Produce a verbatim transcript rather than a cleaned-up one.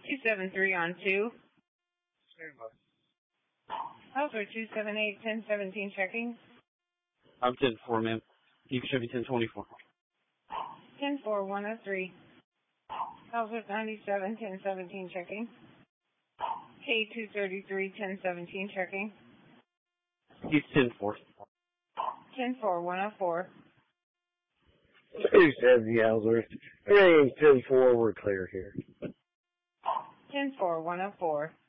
two seven three on two. Standby. Hauser two seven eight, ten seventeen checking. I'm ten four, ma'am. You can show me ten twenty-four. ten four, one oh three. Hauser ninety-seven, ten seventeen checking. K two thirty-three, ten seventeen checking. He's ten four. ten four, one oh four. two seventy, Hauser. Everything's ten four, we're clear here. ten four, one oh four.